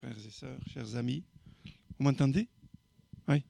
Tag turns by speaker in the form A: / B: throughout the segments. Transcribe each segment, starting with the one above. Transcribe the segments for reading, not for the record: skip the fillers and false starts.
A: Frères et sœurs, chers amis, vous m'entendez? Oui.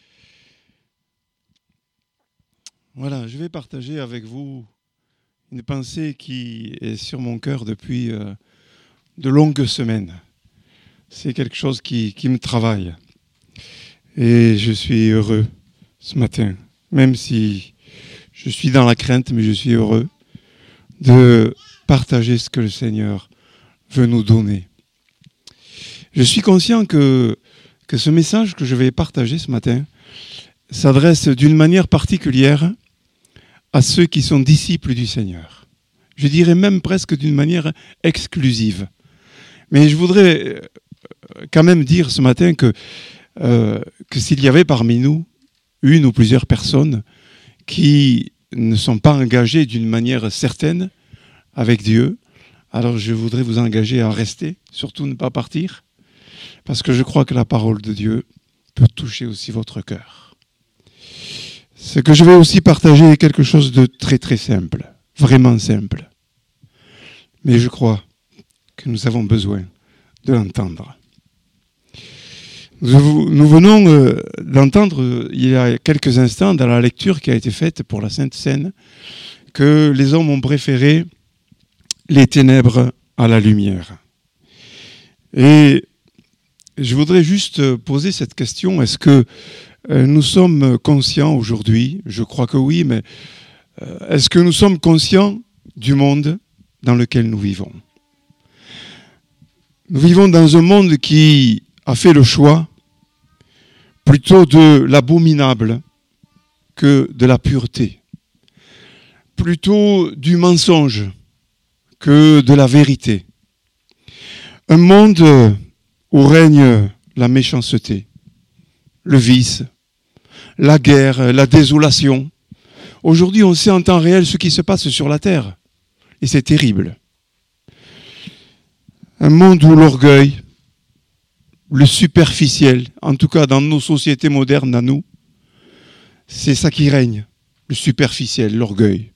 A: Voilà, je vais partager avec vous une pensée qui est sur mon cœur depuis de longues semaines. C'est quelque chose qui me travaille. Et je suis heureux ce matin, même si je suis dans la crainte, mais je suis heureux de partager ce que le Seigneur veut nous donner. Je suis conscient que ce message que je vais partager ce matin s'adresse d'une manière particulière à ceux qui sont disciples du Seigneur. Je dirais même presque d'une manière exclusive. Mais je voudrais quand même dire ce matin que s'il y avait parmi nous une ou plusieurs personnes qui ne sont pas engagées d'une manière certaine avec Dieu, alors je voudrais vous engager à rester, surtout ne pas partir, parce que je crois que la parole de Dieu peut toucher aussi votre cœur. Ce que je vais aussi partager est quelque chose de très très simple, vraiment simple. Mais je crois que nous avons besoin de l'entendre. Nous venons d'entendre il y a quelques instants dans la lecture qui a été faite pour la Sainte Seine que les hommes ont préféré les ténèbres à la lumière. Et je voudrais juste poser cette question, est-ce que nous sommes conscients aujourd'hui? Je crois que oui, mais est-ce que nous sommes conscients du monde dans lequel nous vivons? Nous vivons dans un monde qui a fait le choix plutôt de l'abominable que de la pureté, plutôt du mensonge que de la vérité. Un monde où règne la méchanceté, le vice, la guerre, la désolation. Aujourd'hui, on sait en temps réel ce qui se passe sur la terre, et c'est terrible. Un monde où l'orgueil, le superficiel, en tout cas dans nos sociétés modernes à nous, c'est ça qui règne, le superficiel, l'orgueil.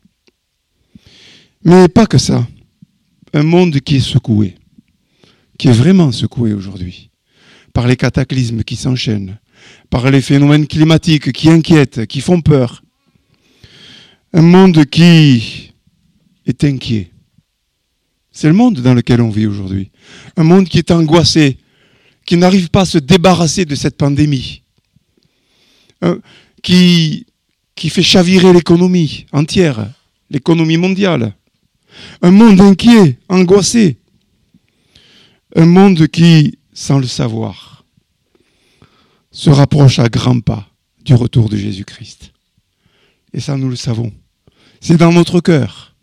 A: Mais pas que ça. Un monde qui est secoué, qui est vraiment secoué aujourd'hui, par les cataclysmes qui s'enchaînent, par les phénomènes climatiques qui inquiètent, qui font peur. Un monde qui est inquiet. C'est le monde dans lequel on vit aujourd'hui. Un monde qui est angoissé, qui n'arrive pas à se débarrasser de cette pandémie, qui fait chavirer l'économie entière, l'économie mondiale. Un monde inquiet, angoissé. Un monde qui, sans le savoir, se rapproche à grands pas du retour de Jésus-Christ. Et ça, nous le savons. C'est dans notre cœur.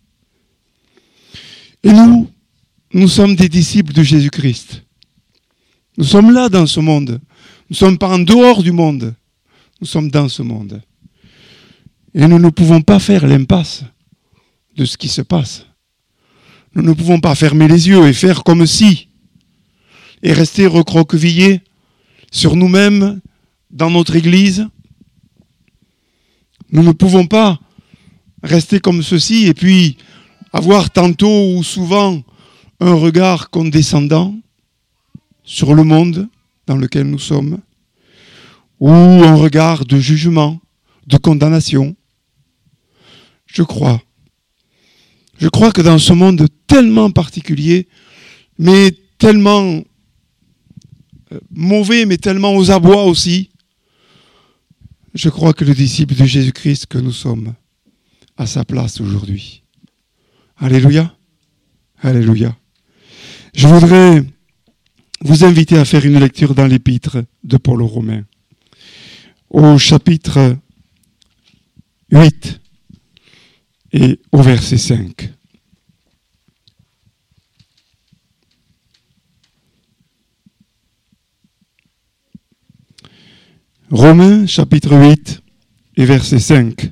A: Et nous sommes des disciples de Jésus-Christ. Nous sommes là dans ce monde. Nous ne sommes pas en dehors du monde. Nous sommes dans ce monde. Et nous ne pouvons pas faire l'impasse de ce qui se passe. Nous ne pouvons pas fermer les yeux et faire comme si, et rester recroquevillés sur nous-mêmes, dans notre église. Nous ne pouvons pas rester comme ceci et puis avoir tantôt ou souvent un regard condescendant sur le monde dans lequel nous sommes, ou un regard de jugement, de condamnation. Je crois que dans ce monde tellement particulier, mais tellement mauvais, mais tellement aux abois aussi, je crois que le disciple de Jésus-Christ que nous sommes a sa place aujourd'hui. Alléluia. Alléluia. Je voudrais vous inviter à faire une lecture dans l'épître de Paul aux Romains, au chapitre 8 et au verset 5. Romains, chapitre 8 et verset 5.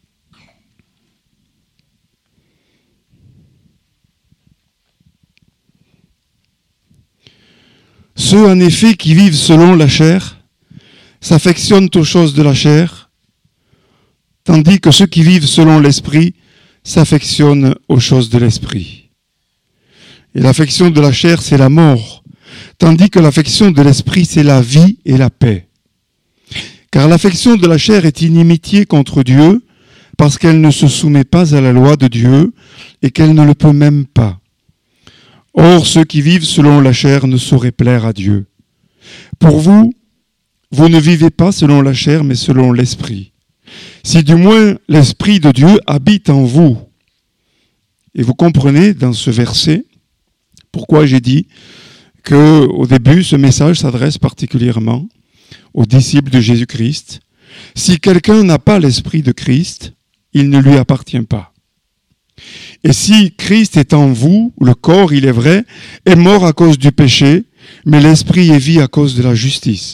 A: Ceux, en effet, qui vivent selon la chair, s'affectionnent aux choses de la chair, tandis que ceux qui vivent selon l'esprit s'affectionnent aux choses de l'esprit. Et l'affection de la chair, c'est la mort, tandis que l'affection de l'esprit, c'est la vie et la paix. Car l'affection de la chair est inimitié contre Dieu, parce qu'elle ne se soumet pas à la loi de Dieu et qu'elle ne le peut même pas. Or, ceux qui vivent selon la chair ne sauraient plaire à Dieu. Pour vous, vous ne vivez pas selon la chair, mais selon l'esprit. Si du moins l'esprit de Dieu habite en vous. Et vous comprenez dans ce verset pourquoi j'ai dit qu'au début, ce message s'adresse particulièrement aux disciples de Jésus-Christ. Si quelqu'un n'a pas l'esprit de Christ, il ne lui appartient pas. Et si Christ est en vous, le corps, il est vrai, est mort à cause du péché, mais l'esprit est vie à cause de la justice.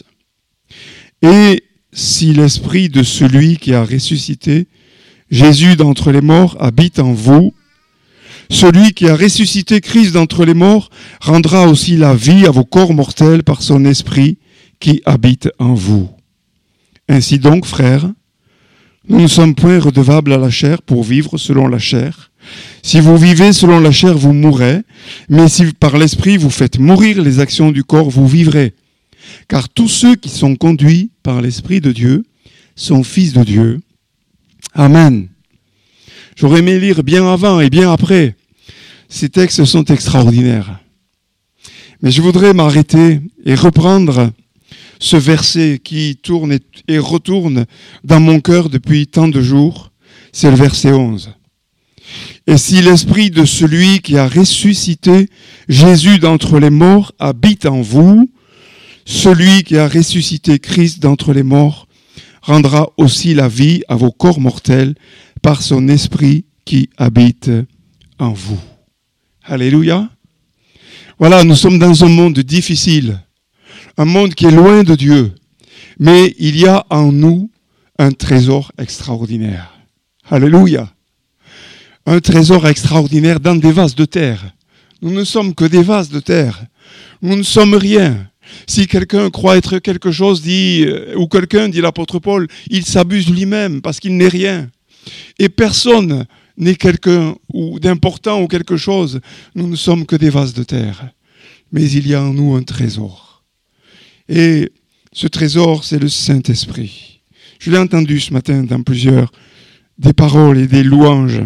A: Et si l'esprit de celui qui a ressuscité Jésus d'entre les morts habite en vous, celui qui a ressuscité Christ d'entre les morts rendra aussi la vie à vos corps mortels par son esprit qui habite en vous. Ainsi donc, frères, nous ne sommes point redevables à la chair pour vivre selon la chair. Si vous vivez selon la chair, vous mourrez, mais si par l'esprit vous faites mourir les actions du corps, vous vivrez. Car tous ceux qui sont conduits par l'Esprit de Dieu sont fils de Dieu. Amen. J'aurais aimé lire bien avant et bien après. Ces textes sont extraordinaires. Mais je voudrais m'arrêter et reprendre ce verset qui tourne et retourne dans mon cœur depuis tant de jours. C'est le verset 11. Et si l'esprit de celui qui a ressuscité Jésus d'entre les morts habite en vous, celui qui a ressuscité Christ d'entre les morts rendra aussi la vie à vos corps mortels par son esprit qui habite en vous. Alléluia. Voilà, nous sommes dans un monde difficile, un monde qui est loin de Dieu, mais il y a en nous un trésor extraordinaire. Alléluia. Un trésor extraordinaire dans des vases de terre. Nous ne sommes que des vases de terre. Nous ne sommes rien. Si quelqu'un croit être quelque chose, ou quelqu'un, dit l'apôtre Paul, il s'abuse lui-même parce qu'il n'est rien. Et personne n'est quelqu'un ou d'important ou quelque chose. Nous ne sommes que des vases de terre. Mais il y a en nous un trésor. Et ce trésor, c'est le Saint-Esprit. Je l'ai entendu ce matin dans plusieurs des paroles et des louanges.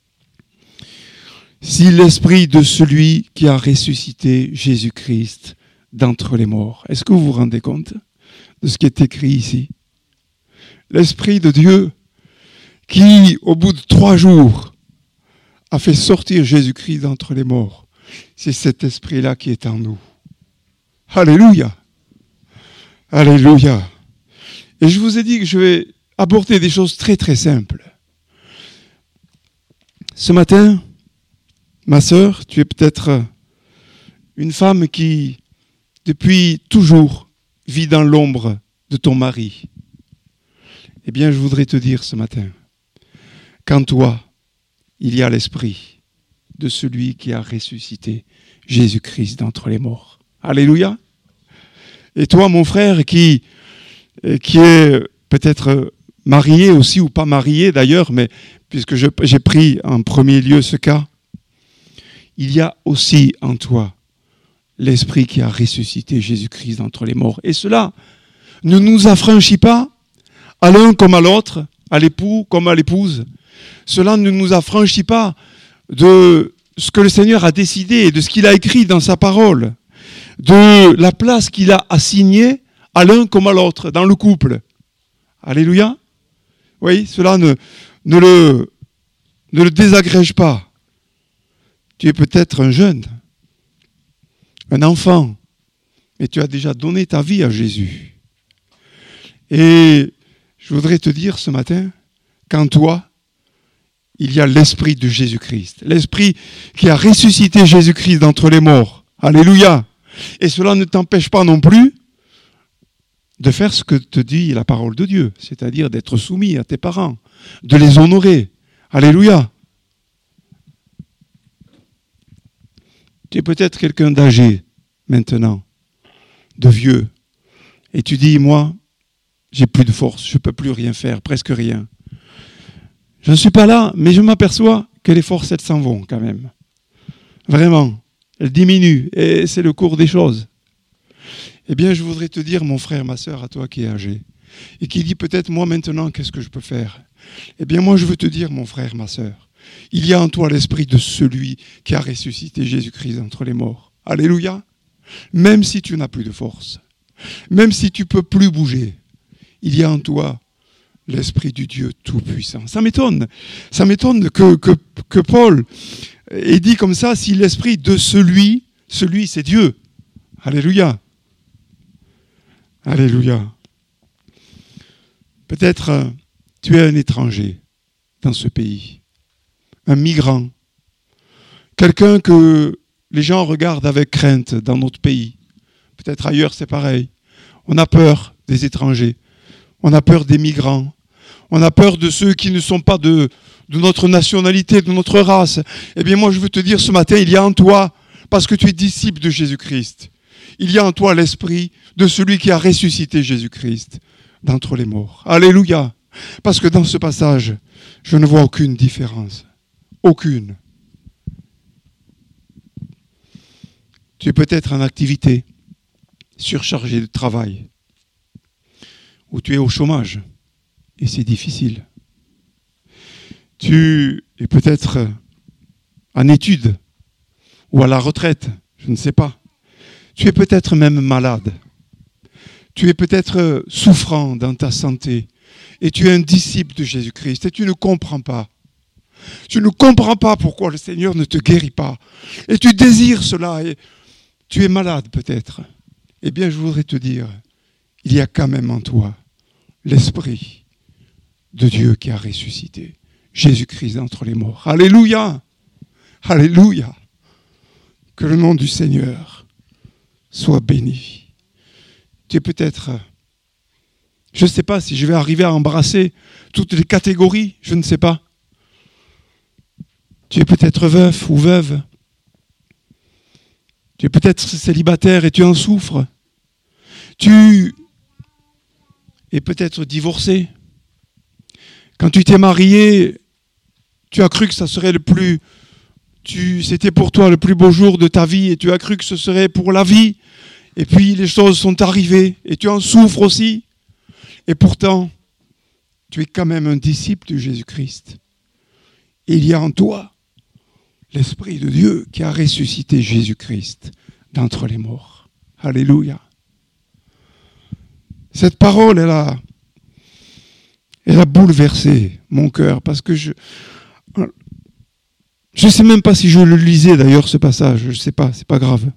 A: Si l'esprit de celui qui a ressuscité Jésus-Christ d'entre les morts. Est-ce que vous vous rendez compte de ce qui est écrit ici? L'Esprit de Dieu qui, au bout de 3 jours, a fait sortir Jésus-Christ d'entre les morts. C'est cet esprit-là qui est en nous. Alléluia! Alléluia! Et je vous ai dit que je vais aborder des choses très très simples. Ce matin, ma sœur, tu es peut-être une femme qui, depuis toujours, vit dans l'ombre de ton mari. Eh bien, je voudrais te dire ce matin qu'en toi, il y a l'esprit de celui qui a ressuscité Jésus-Christ d'entre les morts. Alléluia. Et toi, mon frère, qui est peut-être marié aussi ou pas marié d'ailleurs, mais puisque j'ai pris en premier lieu ce cas, il y a aussi en toi l'esprit qui a ressuscité Jésus-Christ d'entre les morts. Et cela ne nous affranchit pas à l'un comme à l'autre, à l'époux comme à l'épouse. Cela ne nous affranchit pas de ce que le Seigneur a décidé et de ce qu'il a écrit dans sa parole, de la place qu'il a assignée à l'un comme à l'autre dans le couple. Alléluia. Oui, cela ne le désagrège pas. Tu es peut-être un jeune, un enfant, mais tu as déjà donné ta vie à Jésus. Et je voudrais te dire ce matin qu'en toi, il y a l'esprit de Jésus-Christ, l'esprit qui a ressuscité Jésus-Christ d'entre les morts. Alléluia. Et cela ne t'empêche pas non plus de faire ce que te dit la parole de Dieu, c'est-à-dire d'être soumis à tes parents, de les honorer. Alléluia. Tu es peut-être quelqu'un d'âgé maintenant, de vieux, et tu dis, moi, j'ai plus de force, je ne peux plus rien faire, presque rien. Je ne suis pas là, mais je m'aperçois que les forces, elles s'en vont quand même. Vraiment, elles diminuent, et c'est le cours des choses. Eh bien, je voudrais te dire, mon frère, ma sœur, à toi qui es âgé, et qui dit peut-être, moi maintenant, qu'est-ce que je peux faire? Eh bien, moi, je veux te dire, mon frère, ma sœur, il y a en toi l'esprit de celui qui a ressuscité Jésus-Christ d'entre les morts. Alléluia. Même si tu n'as plus de force, même si tu ne peux plus bouger, il y a en toi l'esprit du Dieu Tout-Puissant. Ça m'étonne que Paul ait dit comme ça, si l'esprit de celui c'est Dieu. Alléluia. Alléluia. Peut-être tu es un étranger dans ce pays, un migrant, quelqu'un que les gens regardent avec crainte dans notre pays. Peut-être ailleurs c'est pareil. On a peur des étrangers, on a peur des migrants, on a peur de ceux qui ne sont pas de notre nationalité, de notre race. Eh bien moi je veux te dire ce matin, il y a en toi, parce que tu es disciple de Jésus-Christ, il y a en toi l'esprit de celui qui a ressuscité Jésus-Christ d'entre les morts. Alléluia. Parce que dans ce passage, je ne vois aucune différence. Aucune. Tu es peut-être en activité, surchargé de travail, ou tu es au chômage, et c'est difficile. Tu es peut-être en études, ou à la retraite, je ne sais pas. Tu es peut-être même malade. Tu es peut-être souffrant dans ta santé, et tu es un disciple de Jésus-Christ, et tu ne comprends pas. Tu ne comprends pas pourquoi le Seigneur ne te guérit pas. Et tu désires cela, et tu es malade peut-être. Eh bien, je voudrais te dire, il y a quand même en toi l'Esprit de Dieu qui a ressuscité Jésus-Christ d'entre les morts. Alléluia! Alléluia! Que le nom du Seigneur soit béni. Tu es peut-être, je ne sais pas si je vais arriver à embrasser toutes les catégories, je ne sais pas. Tu es peut-être veuf ou veuve. Tu es peut-être célibataire et tu en souffres. Tu es peut-être divorcé. Quand tu t'es marié, tu as cru que ça serait c'était pour toi le plus beau jour de ta vie et tu as cru que ce serait pour la vie. Et puis les choses sont arrivées et tu en souffres aussi. Et pourtant, tu es quand même un disciple de Jésus-Christ. Et il y a en toi l'Esprit de Dieu qui a ressuscité Jésus-Christ d'entre les morts. Alléluia. Cette parole, elle a bouleversé mon cœur parce que je ne sais même pas si je le lisais d'ailleurs ce passage, je ne sais pas, c'est pas grave.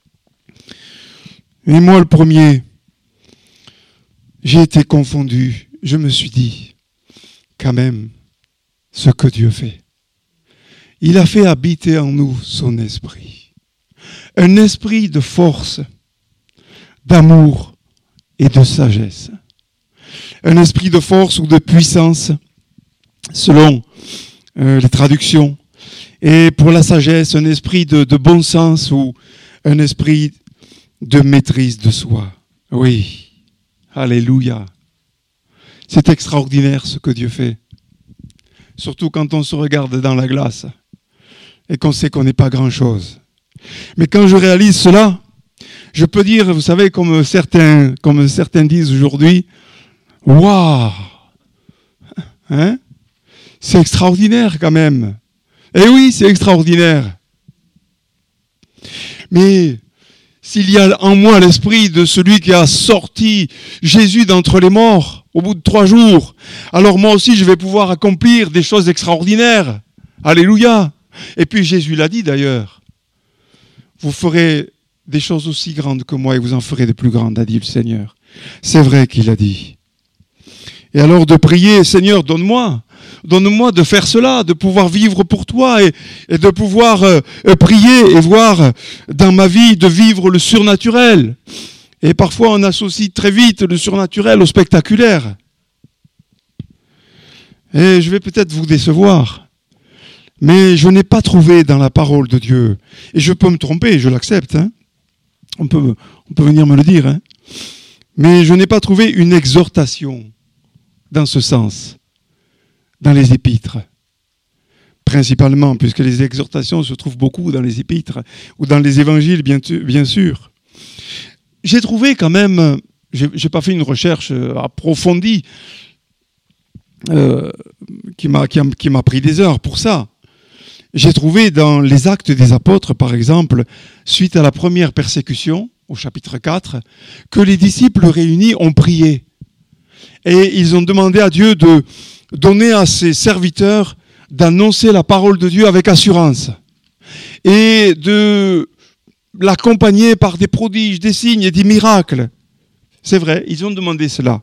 A: Mais moi le premier, j'ai été confondu, je me suis dit, quand même, ce que Dieu fait. Il a fait habiter en nous son esprit. Un esprit de force, d'amour et de sagesse. Un esprit de force ou de puissance, selon les traductions. Et pour la sagesse, un esprit de bon sens ou un esprit de maîtrise de soi. Oui, alléluia. C'est extraordinaire ce que Dieu fait. Surtout quand on se regarde dans la glace et qu'on sait qu'on n'est pas grand-chose. Mais quand je réalise cela, je peux dire, vous savez, comme certains disent aujourd'hui, « Waouh ! Hein ? C'est extraordinaire quand même. » Eh oui, c'est extraordinaire. Mais s'il y a en moi l'esprit de celui qui a sorti Jésus d'entre les morts au bout de 3 jours, alors moi aussi je vais pouvoir accomplir des choses extraordinaires. Alléluia. Et puis Jésus l'a dit d'ailleurs. Vous ferez des choses aussi grandes que moi et vous en ferez de plus grandes, a dit le Seigneur. C'est vrai qu'il a dit. Et alors de prier, Seigneur, donne-moi de faire cela, de pouvoir vivre pour toi et de pouvoir prier et voir dans ma vie de vivre le surnaturel. Et parfois on associe très vite le surnaturel au spectaculaire. Et je vais peut-être vous décevoir, mais je n'ai pas trouvé dans la parole de Dieu, et je peux me tromper, je l'accepte, hein. On peut venir me le dire, hein. Mais je n'ai pas trouvé une exhortation dans ce sens, dans les épîtres. Principalement, puisque les exhortations se trouvent beaucoup dans les épîtres, ou dans les évangiles, bien sûr. j'ai trouvé quand même, j'ai pas fait une recherche approfondie qui m'a pris des heures pour ça. J'ai trouvé dans les Actes des Apôtres, par exemple, suite à la première persécution, au chapitre 4, que les disciples réunis ont prié. Et ils ont demandé à Dieu de donner à ses serviteurs d'annoncer la parole de Dieu avec assurance. Et de l'accompagner par des prodiges, des signes et des miracles. C'est vrai, ils ont demandé cela.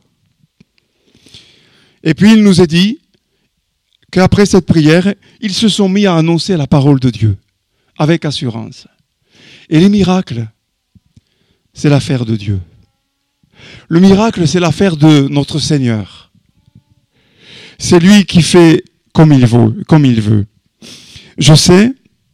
A: Et puis il nous est dit qu'après cette prière, ils se sont mis à annoncer la parole de Dieu avec assurance. Et les miracles, c'est l'affaire de Dieu. Le miracle, c'est l'affaire de notre Seigneur. C'est lui qui fait comme il veut. Je sais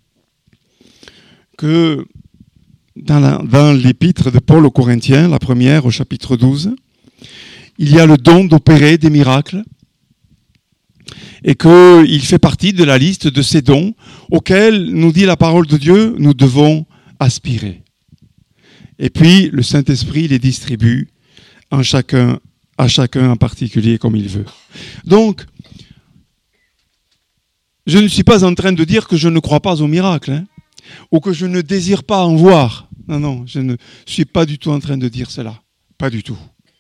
A: que dans l'épître de Paul aux Corinthiens, la première au chapitre 12, il y a le don d'opérer des miracles et qu'il fait partie de la liste de ces dons auxquels, nous dit la parole de Dieu, nous devons aspirer. Et puis, le Saint-Esprit les distribue à chacun en particulier comme il veut. Donc, je ne suis pas en train de dire que je ne crois pas aux miracles, ou que je ne désire pas en voir. Non, je ne suis pas du tout en train de dire cela. Pas du tout.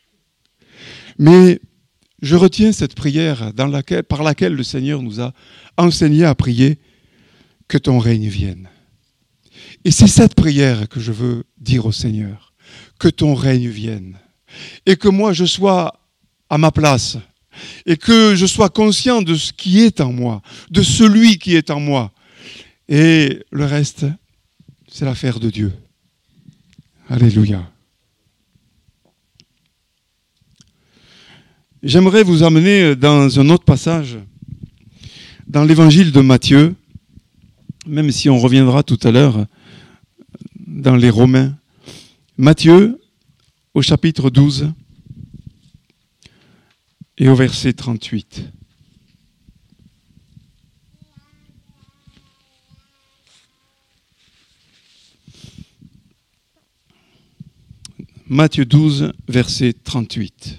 A: Mais je retiens cette prière par laquelle le Seigneur nous a enseigné à prier que ton règne vienne. Et c'est cette prière que je veux dire au Seigneur, que ton règne vienne. Et que moi je sois à ma place, et que je sois conscient de ce qui est en moi, de celui qui est en moi. Et le reste, c'est l'affaire de Dieu. Alléluia. J'aimerais vous amener dans un autre passage, dans l'évangile de Matthieu, même si on reviendra tout à l'heure dans les Romains. Matthieu, au chapitre 12 et au verset 38. Matthieu 12, verset 38.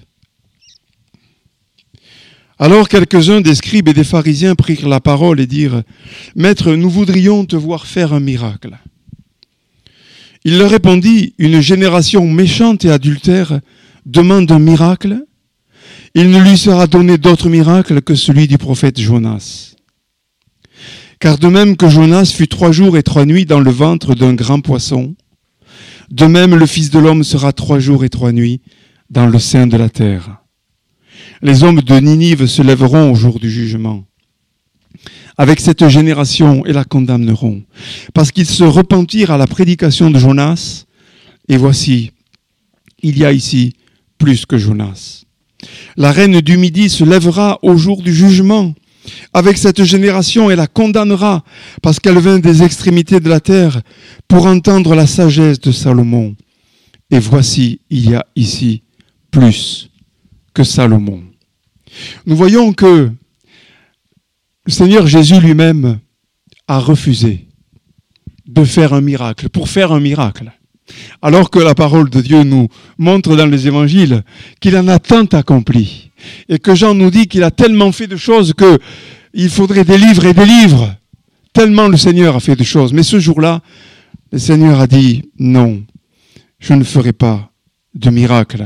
A: Alors quelques-uns des scribes et des pharisiens prirent la parole et dirent « Maître, nous voudrions te voir faire un miracle. » Il leur répondit « Une génération méchante et adultère demande un miracle. Il ne lui sera donné d'autre miracle que celui du prophète Jonas. Car de même que Jonas fut 3 jours et 3 nuits dans le ventre d'un grand poisson, de même le Fils de l'homme sera 3 jours et 3 nuits dans le sein de la terre. Les hommes de Ninive se lèveront au jour du jugement avec cette génération et la condamneront, parce qu'ils se repentirent à la prédication de Jonas, et voici, il y a ici plus que Jonas. La reine du Midi se lèvera au jour du jugement avec cette génération et la condamnera, parce qu'elle vint des extrémités de la terre pour entendre la sagesse de Salomon. Et voici, il y a ici plus que Salomon. Nous voyons que le Seigneur Jésus lui-même a refusé de faire un miracle, pour faire un miracle. Alors que la parole de Dieu nous montre dans les évangiles qu'il en a tant accompli. Et que Jean nous dit qu'il a tellement fait de choses qu'il faudrait des livres et des livres. Tellement le Seigneur a fait de choses. Mais ce jour-là, le Seigneur a dit non, je ne ferai pas de miracle.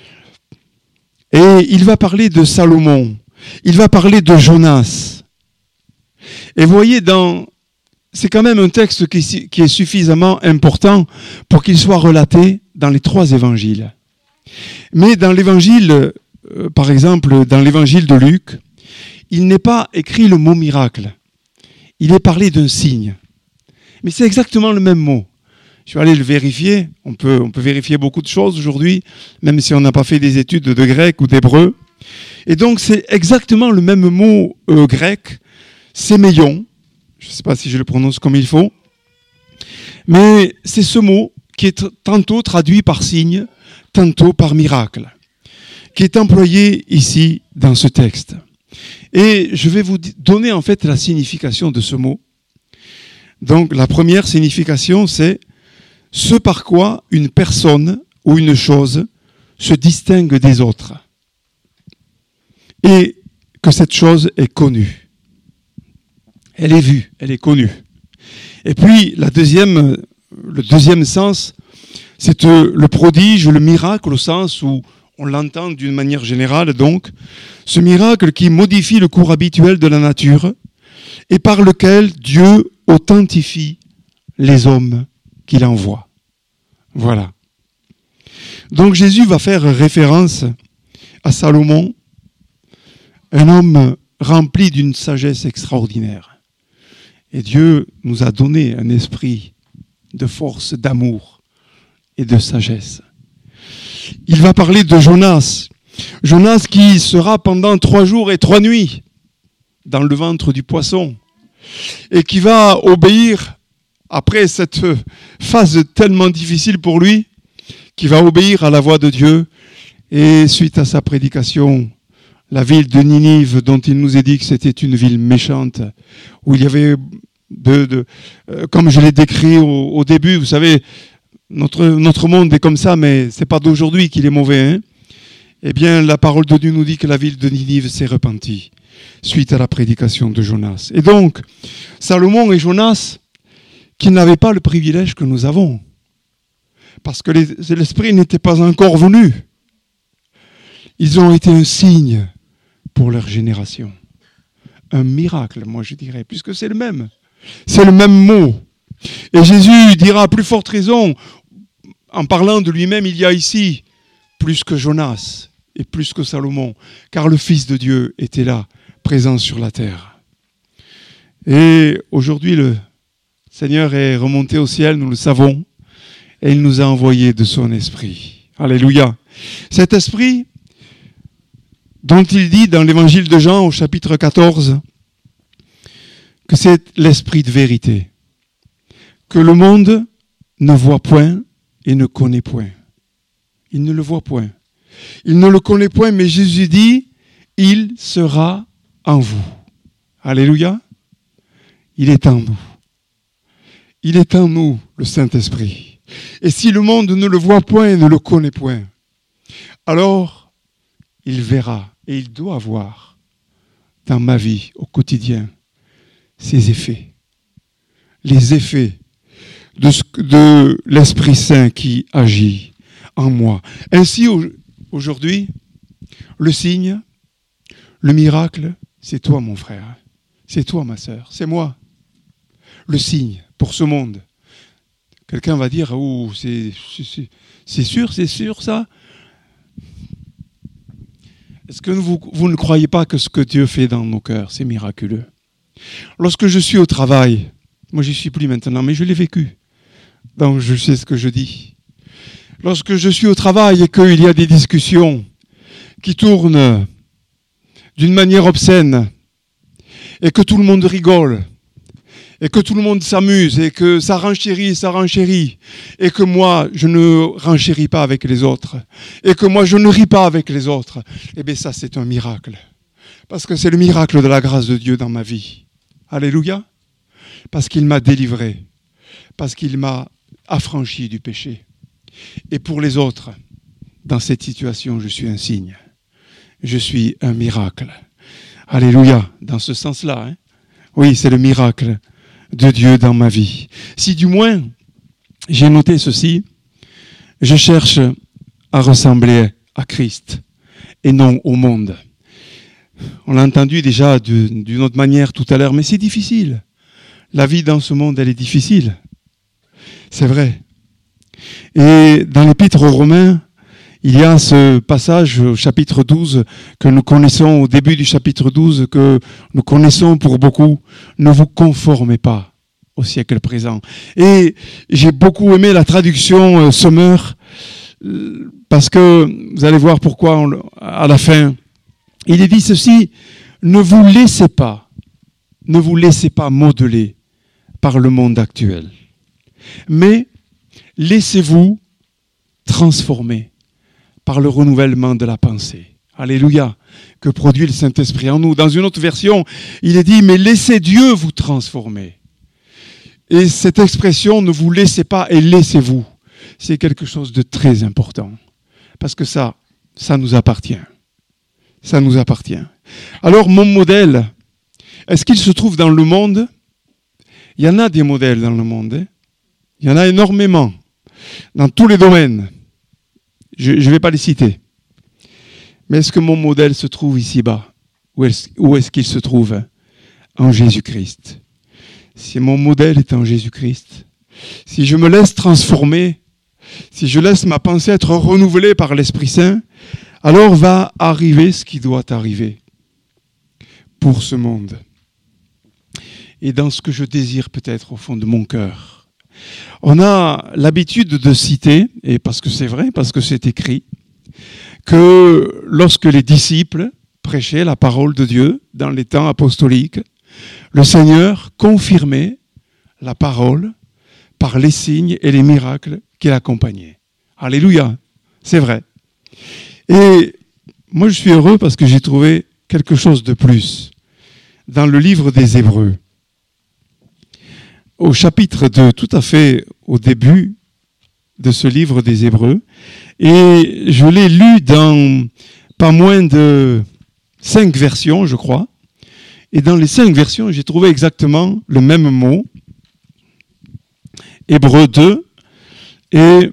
A: Et il va parler de Salomon. Il va parler de Jonas. Et vous voyez, c'est quand même un texte qui est suffisamment important pour qu'il soit relaté dans les 3 évangiles. Mais dans l'évangile, par exemple, dans l'évangile de Luc, il n'est pas écrit le mot miracle. Il est parlé d'un signe. Mais c'est exactement le même mot. Je vais aller le vérifier. On peut vérifier beaucoup de choses aujourd'hui, même si on n'a pas fait des études de grec ou d'hébreu. Et donc, c'est exactement le même mot grec, séméion. Je ne sais pas si je le prononce comme il faut. Mais c'est ce mot qui est tantôt traduit par signe, tantôt par miracle, qui est employé ici dans ce texte. Et je vais vous donner en fait la signification de ce mot. Donc la première signification, c'est ce par quoi une personne ou une chose se distingue des autres et que cette chose est connue. Elle est vue, elle est connue. Et puis, le deuxième sens, c'est le prodige, le miracle, au sens où on l'entend d'une manière générale, donc, ce miracle qui modifie le cours habituel de la nature et par lequel Dieu authentifie les hommes qu'il envoie. Voilà. Donc Jésus va faire référence à Salomon, un homme rempli d'une sagesse extraordinaire. Et Dieu nous a donné un esprit de force, d'amour et de sagesse. Il va parler de Jonas. Jonas qui sera pendant 3 jours et 3 nuits dans le ventre du poisson et qui va obéir après cette phase tellement difficile pour lui, qui va obéir à la voix de Dieu. Et suite à sa prédication, la ville de Ninive, dont il nous est dit que c'était une ville méchante, où il y avait, comme je l'ai décrit au début, vous savez, notre monde est comme ça, mais c'est pas d'aujourd'hui qu'il est mauvais. Hein. Eh bien, la parole de Dieu nous dit que la ville de Ninive s'est repentie suite à la prédication de Jonas. Et donc, Salomon et Jonas, qui n'avaient pas le privilège que nous avons, parce que l'Esprit n'était pas encore venu, ils ont été un signe pour leur génération. Un miracle, moi je dirais, puisque c'est le même. C'est le même mot. Et Jésus dira à plus forte raison, en parlant de lui-même, il y a ici plus que Jonas et plus que Salomon, car le Fils de Dieu était là, présent sur la terre. Et aujourd'hui, le Seigneur est remonté au ciel, nous le savons, et il nous a envoyé de son esprit. Alléluia. Cet esprit dont il dit dans l'évangile de Jean au chapitre 14 que c'est l'esprit de vérité, que le monde ne voit point et ne connaît point. Il ne le voit point. Il ne le connaît point, mais Jésus dit, il sera en vous. Alléluia. Il est en nous. Il est en nous, le Saint-Esprit. Et si le monde ne le voit point et ne le connaît point, alors il verra et il doit voir dans ma vie au quotidien ses effets. Les effets de l'Esprit Saint qui agit en moi. Ainsi, aujourd'hui, le signe, le miracle, c'est toi mon frère, c'est toi ma sœur, c'est moi. Le signe pour ce monde. Quelqu'un va dire, oh, c'est sûr ça. Est-ce que vous ne croyez pas que ce que Dieu fait dans nos cœurs, c'est miraculeux? Lorsque je suis au travail, moi j'y suis plus maintenant, mais je l'ai vécu, donc je sais ce que je dis. Lorsque je suis au travail et qu'il y a des discussions qui tournent d'une manière obscène et que tout le monde rigole, et que tout le monde s'amuse, et que ça renchérit, et que moi, je ne renchéris pas avec les autres, et que moi, je ne ris pas avec les autres, eh bien ça, c'est un miracle. Parce que c'est le miracle de la grâce de Dieu dans ma vie. Alléluia. Parce qu'il m'a délivré, parce qu'il m'a affranchi du péché. Et pour les autres, dans cette situation, je suis un signe. Je suis un miracle. Alléluia, dans ce sens-là. Hein. Oui, c'est le miracle de Dieu dans ma vie. Si du moins, j'ai noté ceci, je cherche à ressembler à Christ et non au monde. On l'a entendu déjà d'une autre manière tout à l'heure, mais c'est difficile. La vie dans ce monde, elle est difficile. C'est vrai. Et dans l'Épître aux Romains, il y a ce passage au chapitre 12 que nous connaissons, au début du chapitre 12, que nous connaissons pour beaucoup. Ne vous conformez pas au siècle présent. Et j'ai beaucoup aimé la traduction Sommer, parce que vous allez voir pourquoi à la fin. Il est dit ceci, ne vous laissez pas modeler par le monde actuel, mais laissez-vous transformer par le renouvellement de la pensée. Alléluia, que produit le Saint-Esprit en nous. Dans une autre version, il est dit, mais laissez Dieu vous transformer. Et cette expression, ne vous laissez pas et laissez-vous, c'est quelque chose de très important. Parce que ça nous appartient. Ça nous appartient. Alors, mon modèle, est-ce qu'il se trouve dans le monde ? Il y en a des modèles dans le monde. Hein. Il y en a énormément. Dans tous les domaines. Je ne vais pas les citer. Mais est-ce que mon modèle se trouve ici-bas ? Où est-ce qu'il se trouve ? En Jésus-Christ. Si mon modèle est en Jésus-Christ, si je me laisse transformer, si je laisse ma pensée être renouvelée par l'Esprit Saint, alors va arriver ce qui doit arriver pour ce monde. Et dans ce que je désire peut-être au fond de mon cœur. On a l'habitude de citer, et parce que c'est vrai, parce que c'est écrit, que lorsque les disciples prêchaient la parole de Dieu dans les temps apostoliques, le Seigneur confirmait la parole par les signes et les miracles qui l'accompagnaient. Alléluia, c'est vrai. Et moi je suis heureux parce que j'ai trouvé quelque chose de plus dans le livre des Hébreux. Au chapitre 2, tout à fait au début de ce livre des Hébreux, et je l'ai lu dans pas moins de 5 versions, je crois. Et dans les 5 versions, j'ai trouvé exactement le même mot. Hébreux 2. Et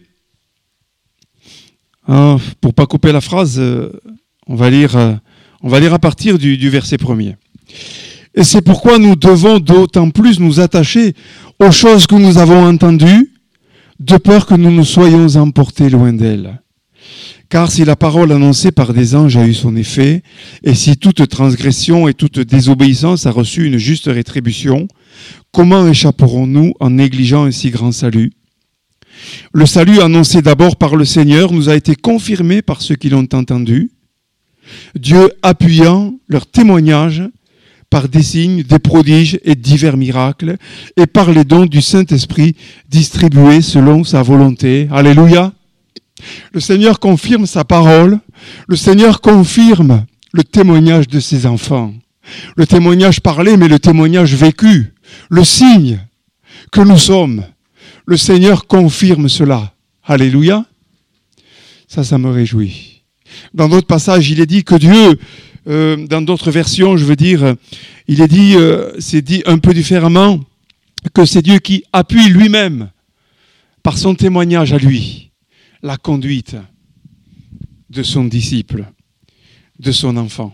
A: pour pas couper la phrase, on va lire à partir du verset 1er. Et c'est pourquoi nous devons d'autant plus nous attacher aux choses que nous avons entendues, de peur que nous ne soyons emportés loin d'elles. Car si la parole annoncée par des anges a eu son effet, et si toute transgression et toute désobéissance a reçu une juste rétribution, comment échapperons-nous en négligeant un si grand salut ? Le salut annoncé d'abord par le Seigneur nous a été confirmé par ceux qui l'ont entendu, Dieu appuyant leur témoignage par des signes, des prodiges et divers miracles, et par les dons du Saint-Esprit distribués selon sa volonté. Alléluia! Le Seigneur confirme sa parole, le Seigneur confirme le témoignage de ses enfants. Le témoignage parlé, mais le témoignage vécu, le signe que nous sommes. Le Seigneur confirme cela. Alléluia. Ça me réjouit. Dans d'autres passages, il est dit que Dieu, dans d'autres versions, je veux dire, il est dit, c'est dit un peu différemment, que c'est Dieu qui appuie lui-même, par son témoignage à lui, la conduite de son disciple, de son enfant.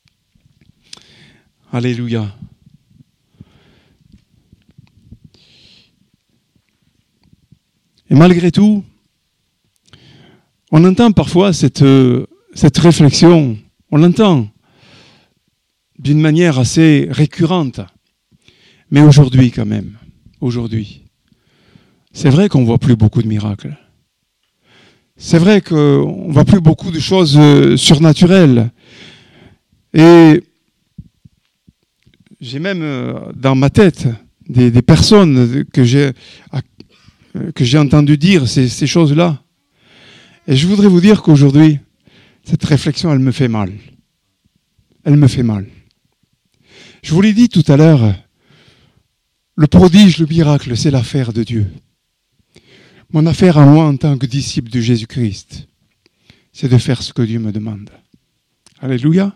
A: Alléluia. Et malgré tout, on entend parfois cette réflexion, on l'entend d'une manière assez récurrente. Mais aujourd'hui quand même, c'est vrai qu'on ne voit plus beaucoup de miracles. C'est vrai qu'on ne voit plus beaucoup de choses surnaturelles. Et j'ai même dans ma tête des personnes que j'ai entendu dire ces choses-là. Et je voudrais vous dire qu'aujourd'hui, cette réflexion, elle me fait mal. Elle me fait mal. Je vous l'ai dit tout à l'heure, le prodige, le miracle, c'est l'affaire de Dieu. Mon affaire à moi en tant que disciple de Jésus-Christ, c'est de faire ce que Dieu me demande. Alléluia.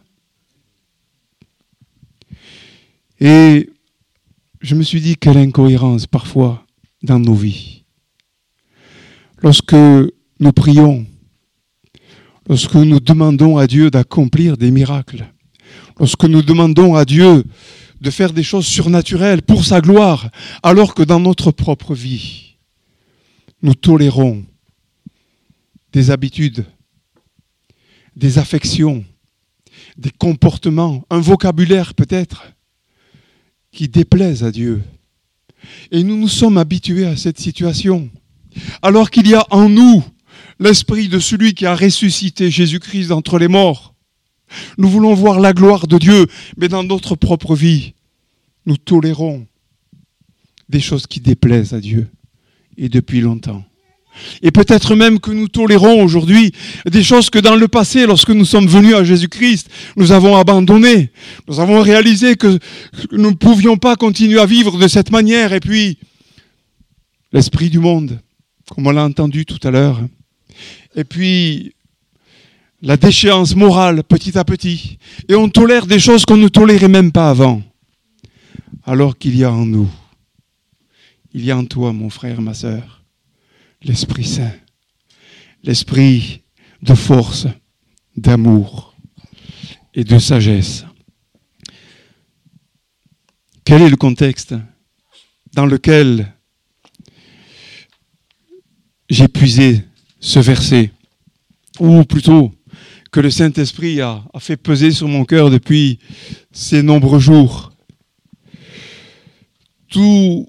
A: Et je me suis dit quelle incohérence parfois dans nos vies. Lorsque nous prions, lorsque nous demandons à Dieu d'accomplir des miracles, lorsque nous demandons à Dieu de faire des choses surnaturelles pour sa gloire, alors que dans notre propre vie, nous tolérons des habitudes, des affections, des comportements, un vocabulaire peut-être, qui déplaisent à Dieu. Et nous nous sommes habitués à cette situation. Alors qu'il y a en nous l'esprit de celui qui a ressuscité Jésus-Christ d'entre les morts. Nous voulons voir la gloire de Dieu, mais dans notre propre vie, nous tolérons des choses qui déplaisent à Dieu. Et depuis longtemps. Et peut-être même que nous tolérons aujourd'hui des choses que dans le passé, lorsque nous sommes venus à Jésus-Christ, nous avons abandonnées. Nous avons réalisé que nous ne pouvions pas continuer à vivre de cette manière. Et puis, l'esprit du monde comme on l'a entendu tout à l'heure. Et puis, la déchéance morale, petit à petit. Et on tolère des choses qu'on ne tolérait même pas avant. Alors qu'il y a en nous, il y a en toi, mon frère, ma sœur, l'Esprit Saint, l'esprit de force, d'amour et de sagesse. Quel est le contexte dans lequel j'ai puisé ce verset, ou plutôt que le Saint-Esprit a fait peser sur mon cœur depuis ces nombreux jours? Tous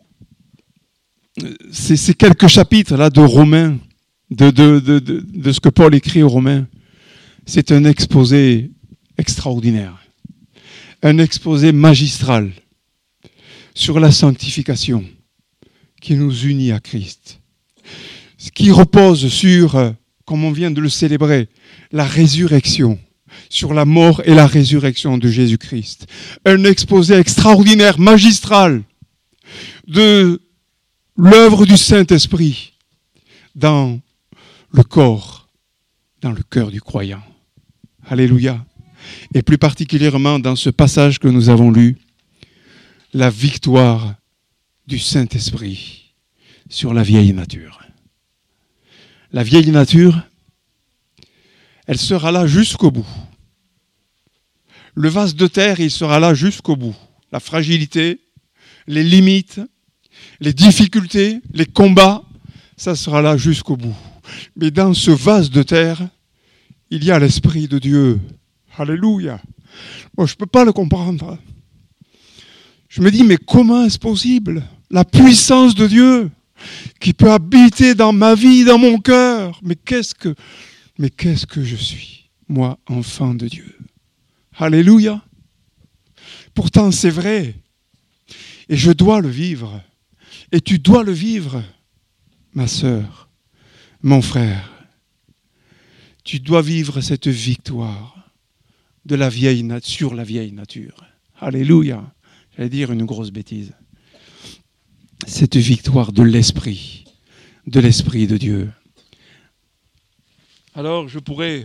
A: ces quelques chapitres là de Romains, de ce que Paul écrit aux Romains, c'est un exposé extraordinaire, un exposé magistral sur la sanctification qui nous unit à Christ, qui repose sur, comme on vient de le célébrer, la résurrection, sur la mort et la résurrection de Jésus-Christ. Un exposé extraordinaire, magistral, de l'œuvre du Saint-Esprit dans le corps, dans le cœur du croyant. Alléluia. Et plus particulièrement dans ce passage que nous avons lu, la victoire du Saint-Esprit sur la vieille nature. La vieille nature, elle sera là jusqu'au bout. Le vase de terre, il sera là jusqu'au bout. La fragilité, les limites, les difficultés, les combats, ça sera là jusqu'au bout. Mais dans ce vase de terre, il y a l'Esprit de Dieu. Alléluia. Moi, je ne peux pas le comprendre. Je me dis, mais comment est-ce possible? La puissance de Dieu qui peut habiter dans ma vie, dans mon cœur. Mais qu'est-ce que je suis, moi, enfant de Dieu? Alléluia. Pourtant, c'est vrai. Et je dois le vivre. Et tu dois le vivre, ma sœur, mon frère. Tu dois vivre cette victoire de la sur la vieille nature. Alléluia. J'allais dire une grosse bêtise. Cette victoire de l'Esprit de Dieu. Alors je pourrais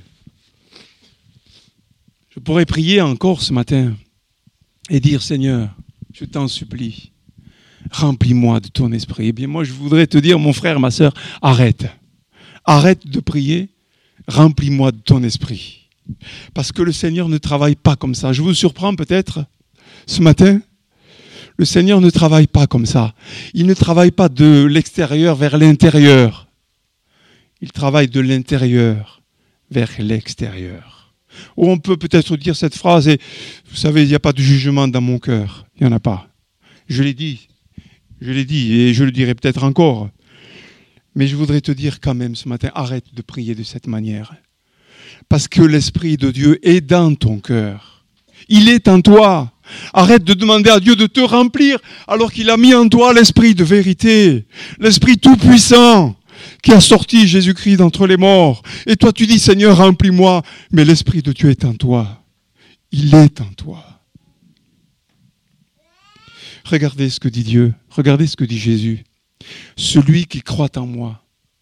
A: prier encore ce matin et dire, Seigneur, je t'en supplie, remplis-moi de ton esprit. Eh bien moi je voudrais te dire, mon frère, ma sœur, arrête de prier, remplis-moi de ton esprit. Parce que le Seigneur ne travaille pas comme ça. Je vous surprends peut-être ce matin. Le Seigneur ne travaille pas comme ça. Il ne travaille pas de l'extérieur vers l'intérieur. Il travaille de l'intérieur vers l'extérieur. Ou on peut peut-être dire cette phrase, et vous savez, il n'y a pas de jugement dans mon cœur. Il n'y en a pas. Je l'ai dit, et je le dirai peut-être encore. Mais je voudrais te dire quand même ce matin, arrête de prier de cette manière. Parce que l'Esprit de Dieu est dans ton cœur. Il est en toi. Arrête de demander à Dieu de te remplir alors qu'il a mis en toi l'Esprit de vérité, l'Esprit tout-puissant qui a sorti Jésus-Christ d'entre les morts. Et toi tu dis, Seigneur, remplis-moi, mais l'Esprit de Dieu est en toi. Il est en toi. Regardez ce que dit Dieu, regardez ce que dit Jésus. Celui qui croit en moi,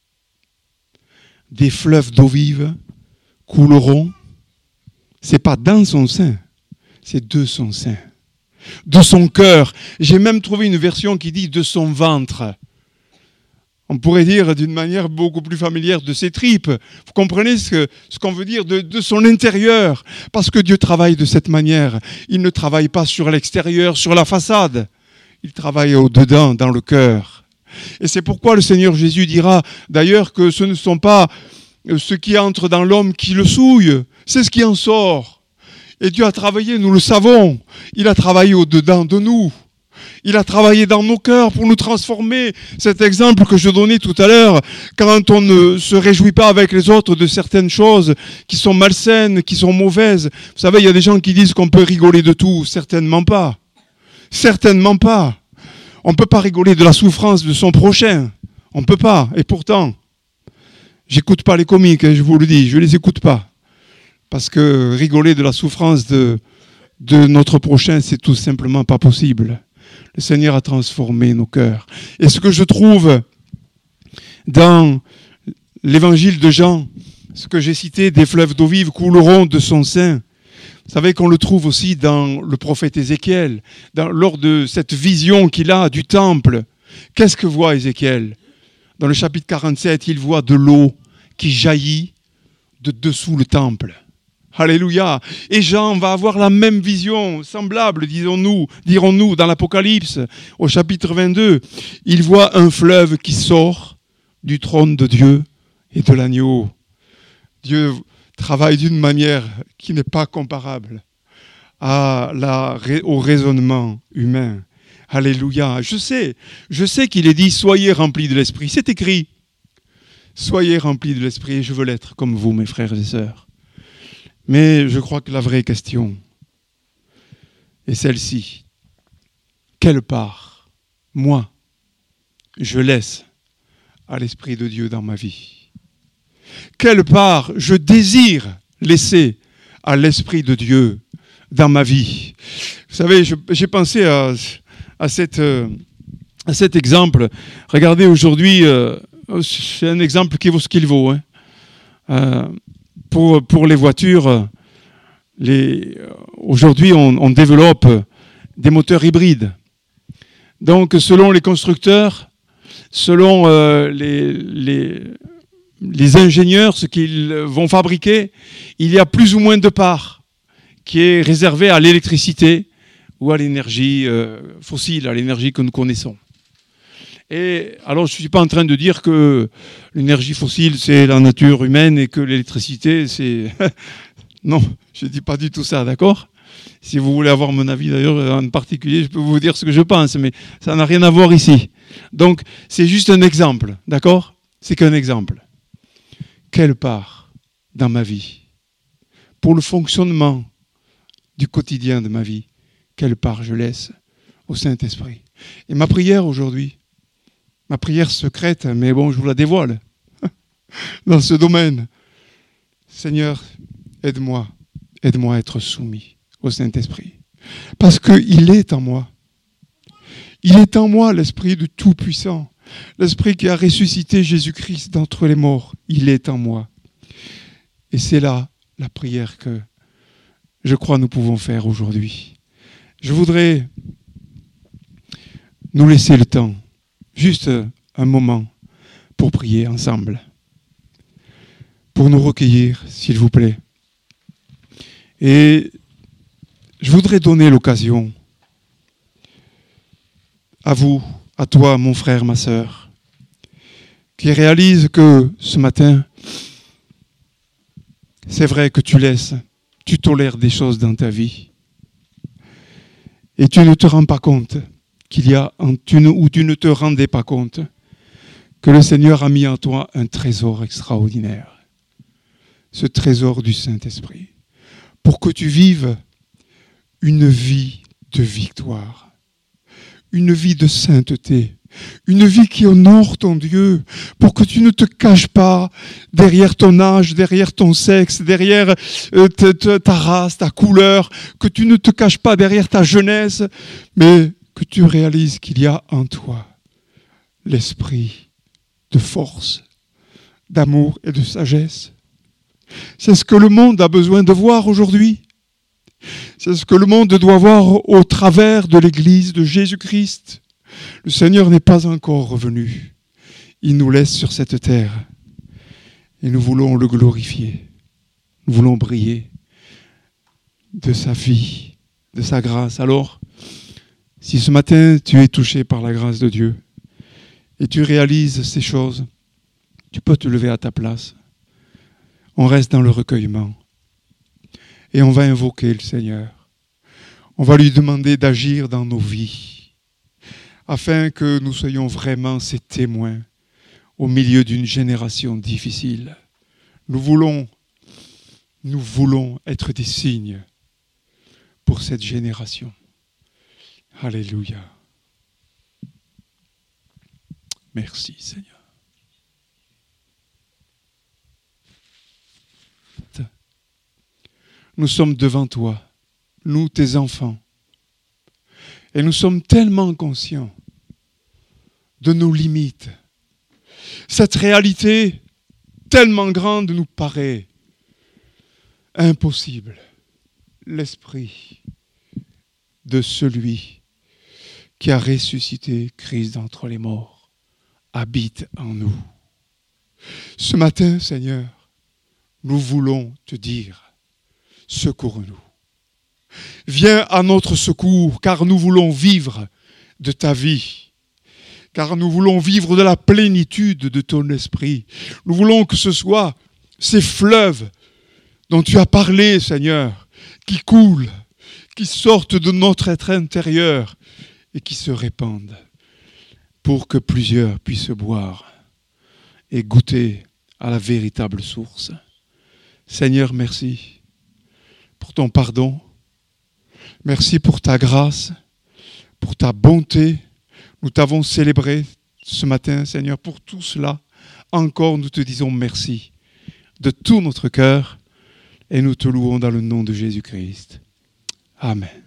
A: des fleuves d'eau vive couleront, c'est pas dans son sein, c'est de son sein, de son cœur. J'ai même trouvé une version qui dit de son ventre. On pourrait dire d'une manière beaucoup plus familière de ses tripes. Vous comprenez ce qu'on veut dire de son intérieur. Parce que Dieu travaille de cette manière. Il ne travaille pas sur l'extérieur, sur la façade. Il travaille au-dedans, dans le cœur. Et c'est pourquoi le Seigneur Jésus dira d'ailleurs que ce ne sont pas ce qui entre dans l'homme qui le souille, c'est ce qui en sort. Et Dieu a travaillé, nous le savons. Il a travaillé au-dedans de nous. Il a travaillé dans nos cœurs pour nous transformer. Cet exemple que je donnais tout à l'heure, quand on ne se réjouit pas avec les autres de certaines choses qui sont malsaines, qui sont mauvaises. Vous savez, il y a des gens qui disent qu'on peut rigoler de tout. Certainement pas. Certainement pas. On ne peut pas rigoler de la souffrance de son prochain. On ne peut pas. Et pourtant, j'écoute pas les comiques, je vous le dis, je les écoute pas. Parce que rigoler de la souffrance de notre prochain, c'est tout simplement pas possible. Le Seigneur a transformé nos cœurs. Et ce que je trouve Dans l'évangile de Jean, ce que j'ai cité, des fleuves d'eau vive couleront de son sein. Vous savez qu'on le trouve aussi dans le prophète Ézéchiel, lors de cette vision qu'il a du temple. Qu'est-ce que voit Ézéchiel ? Dans le chapitre 47, il voit de l'eau qui jaillit de dessous le temple. Alléluia. Et Jean va avoir la même vision, semblable, dirons-nous, dans l'Apocalypse, au chapitre 22. Il voit un fleuve qui sort du trône de Dieu et de l'agneau. Dieu travaille d'une manière qui n'est pas comparable au raisonnement humain. Alléluia. Je sais qu'il est dit « Soyez remplis de l'Esprit ». C'est écrit. Soyez remplis de l'Esprit et je veux l'être comme vous, mes frères et sœurs. Mais je crois que la vraie question est celle-ci. Quelle part, moi, je laisse à l'Esprit de Dieu dans ma vie ? Quelle part je désire laisser à l'Esprit de Dieu dans ma vie ? Vous savez, j'ai pensé à cet exemple. Regardez aujourd'hui, c'est un exemple qui vaut ce qu'il vaut. Pour les voitures, aujourd'hui on développe des moteurs hybrides. Donc selon les constructeurs, selon les ingénieurs, ce qu'ils vont fabriquer, il y a plus ou moins de part qui est réservée à l'électricité ou à l'énergie fossile, à l'énergie que nous connaissons. Et alors, je ne suis pas en train de dire que l'énergie fossile, c'est la nature humaine et que l'électricité, c'est... Non, je ne dis pas du tout ça, d'accord ? Si vous voulez avoir mon avis, d'ailleurs, en particulier, je peux vous dire ce que je pense, mais ça n'a rien à voir ici. Donc, c'est juste un exemple, d'accord ? C'est qu'un exemple. Quelle part dans ma vie, pour le fonctionnement du quotidien de ma vie, quelle part je laisse au Saint-Esprit ? Et ma prière aujourd'hui, ma prière secrète, mais bon, je vous la dévoile, dans ce domaine. Seigneur, aide-moi à être soumis au Saint-Esprit. Parce qu'il est en moi. Il est en moi, l'Esprit du Tout-Puissant. L'Esprit qui a ressuscité Jésus-Christ d'entre les morts. Il est en moi. Et c'est là la prière que je crois nous pouvons faire aujourd'hui. Je voudrais nous laisser le temps, juste un moment, pour prier ensemble. Pour nous recueillir, s'il vous plaît. Et je voudrais donner l'occasion à vous, à toi, mon frère, ma sœur, qui réalise que ce matin, c'est vrai que tu tolères des choses dans ta vie. Et tu ne te rends pas compte ou tu ne te rendais pas compte que le Seigneur a mis en toi un trésor extraordinaire. Ce trésor du Saint-Esprit. Pour que tu vives une vie de victoire. Une vie de sainteté. Une vie qui honore ton Dieu. Pour que tu ne te caches pas derrière ton âge, derrière ton sexe, derrière ta race, ta couleur. Que tu ne te caches pas derrière ta jeunesse. Mais que tu réalises qu'il y a en toi l'esprit de force, d'amour et de sagesse. C'est ce que le monde a besoin de voir aujourd'hui. C'est ce que le monde doit voir au travers de l'Église de Jésus-Christ. Le Seigneur n'est pas encore revenu. Il nous laisse sur cette terre. Et nous voulons le glorifier. Nous voulons briller de sa vie, de sa grâce. Alors, si ce matin tu es touché par la grâce de Dieu et tu réalises ces choses, tu peux te lever à ta place. On reste dans le recueillement. Et on va invoquer le Seigneur. On va lui demander d'agir dans nos vies, afin que nous soyons vraiment ses témoins au milieu d'une génération difficile. Nous voulons être des signes pour cette génération. Alléluia. Merci Seigneur. Nous sommes devant toi, nous tes enfants, et nous sommes tellement conscients de nos limites, cette réalité tellement grande nous paraît impossible. L'esprit de celui qui a ressuscité Christ d'entre les morts habite en nous. Ce matin, Seigneur, nous voulons te dire, secours-nous. Viens à notre secours, car nous voulons vivre de ta vie, car nous voulons vivre de la plénitude de ton esprit. Nous voulons que ce soit ces fleuves dont tu as parlé, Seigneur, qui coulent, qui sortent de notre être intérieur et qui se répandent pour que plusieurs puissent boire et goûter à la véritable source. Seigneur, merci pour ton pardon. Merci pour ta grâce, pour ta bonté. Nous t'avons célébré ce matin, Seigneur, pour tout cela. Encore, nous te disons merci de tout notre cœur et nous te louons dans le nom de Jésus-Christ. Amen.